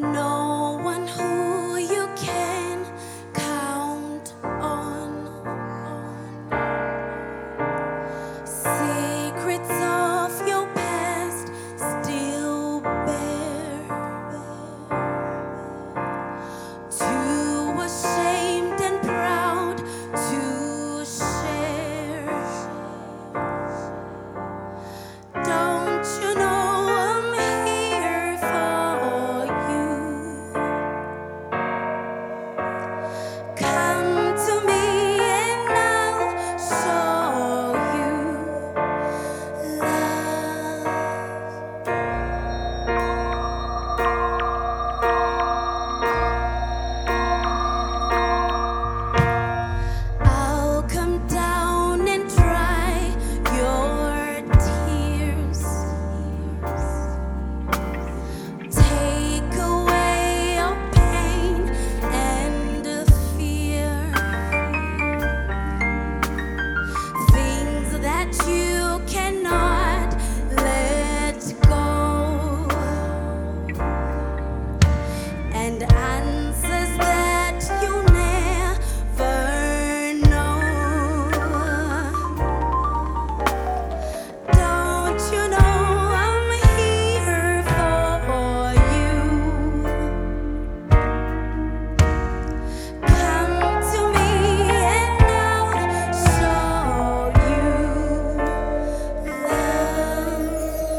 No one who you can count on. Secrets of your past still bear. Too ashamed and proud to share. Don't you know I'm here for you? Come to me and I'll show you love. I'll come down and dry your tears. Take away your pain and fear. Things that you cannot let go. And answers that you never know. Don't you know I'm here for you? Come to me and I'll show you love.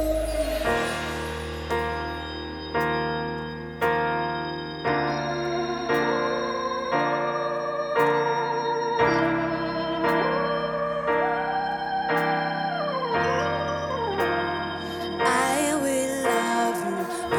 I will love you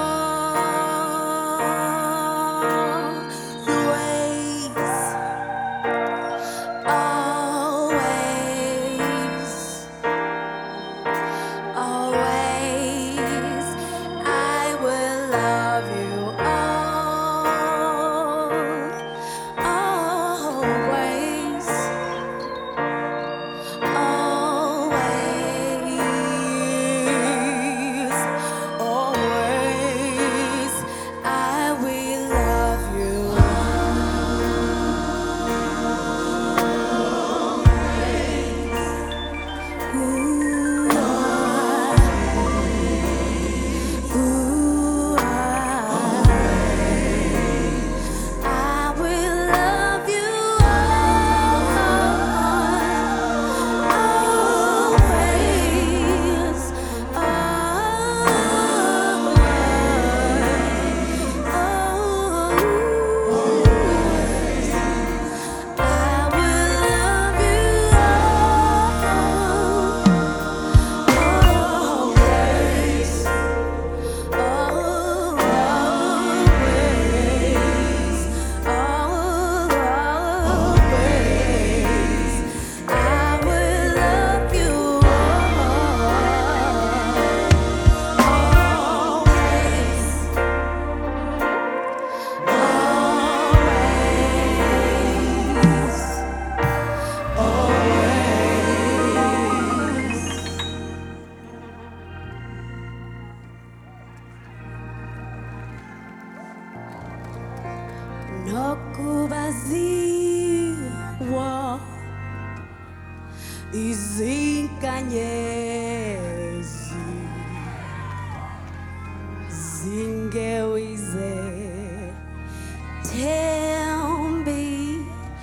always, always. I will love you always. Always, always, I will love you. Ooh, I will love you always, always. I will love you always, always. I will love you nokubaziwa izinkanyezi zingewize tembi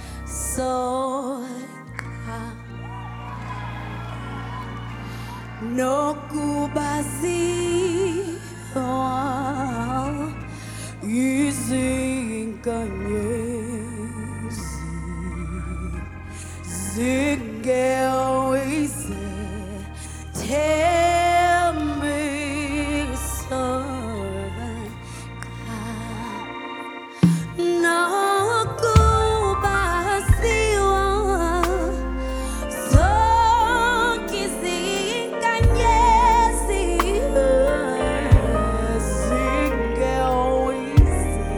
soka nokubaziwa izinkanyezi zingewize tembi soka nokubaziwa zonke izinkanyezi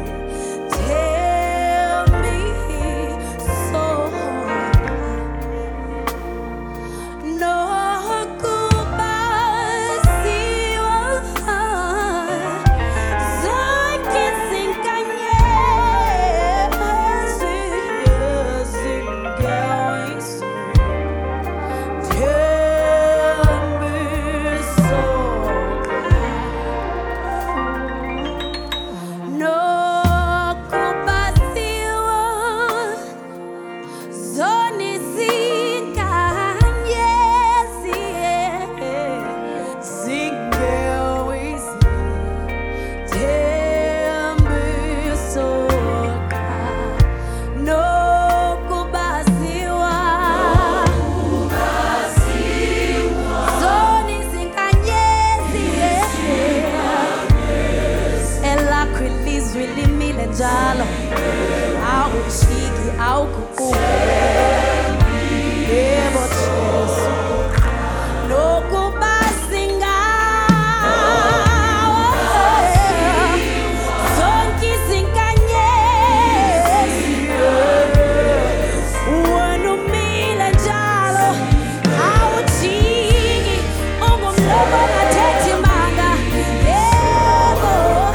zingewize tembi soka njalo awushiki awuguquki yebo Jesu nokuba singawo zonke izinkanyezi wena umile njalo awujiki ungumlomo ongathethi imanga yebo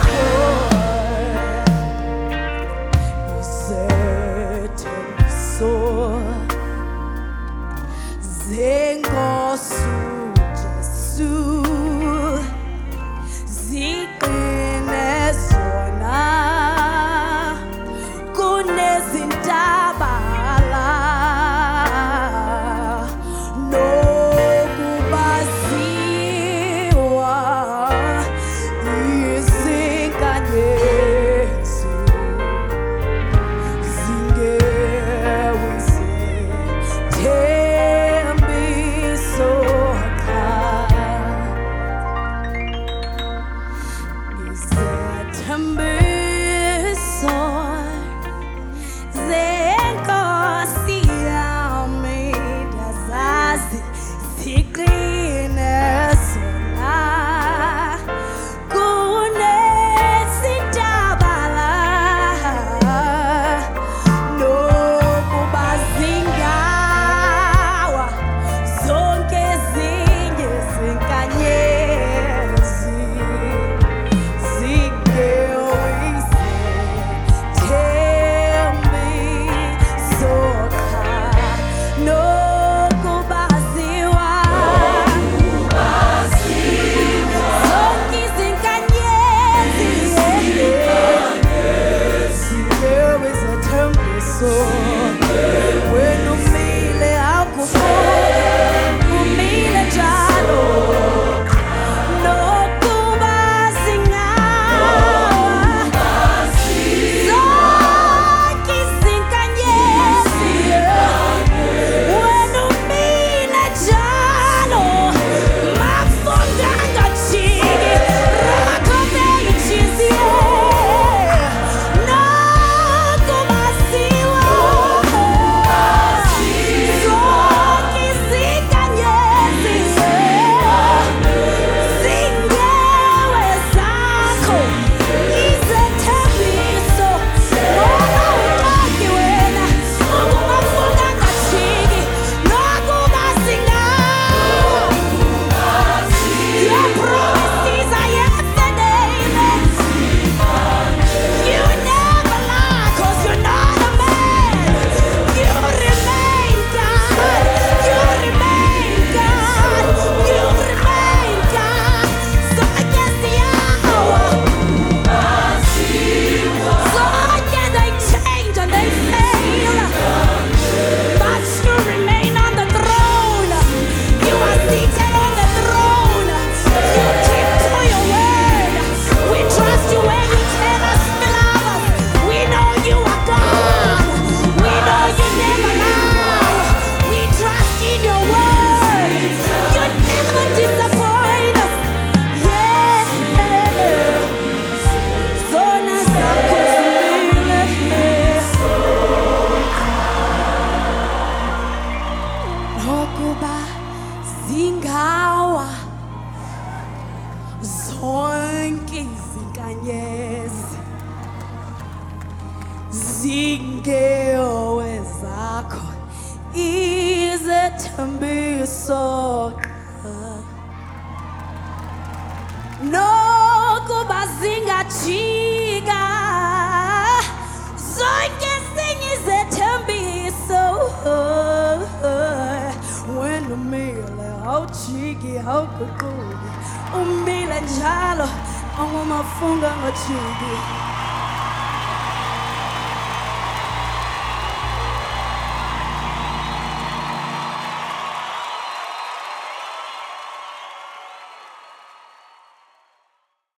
izethembiso zenkosi uJesu ziqine zona kunezintabala nokubaziwa izinkanyezi zingewise thembiso izethembiso zenkosi yami ndazazi ziqine zona kunezintabala nokuba zingawa zonke ezinye izinkanyezi zingewise thembiso nokubaziwa zonke izinkanyezi zingewise thembiso wena umile awuguquki umile njalo nokuba singawa zonke izinkanyezi wena umile njalo mafunda ngajiki rakhomela inhliziyo nokubaziwa zonke izinkanyezi zingewe zakho izethembiso ngoba uqoki wena ukungafunda ngajiki nokuba singawa your promises are yes and amen. You never lie, 'cause you're not a man. You remain God. You remain God. You remain God. So against the hour, so again they change and they fail, but you remain on the throne. You are seated on the throne. You keep to your word. We trust you when you tell us to love us. We know you are God. We know you never lie. We trust in your word. You never disappoint us. Yeah. Zona zakho zimile. Nokuba zingawa zonke izinkanyezi zingewe zakho izethembiso nokuba zingajika zonke ezinye izethembiso wena umile awujiki awuguquki umile njalo ongumafungwa ngajiki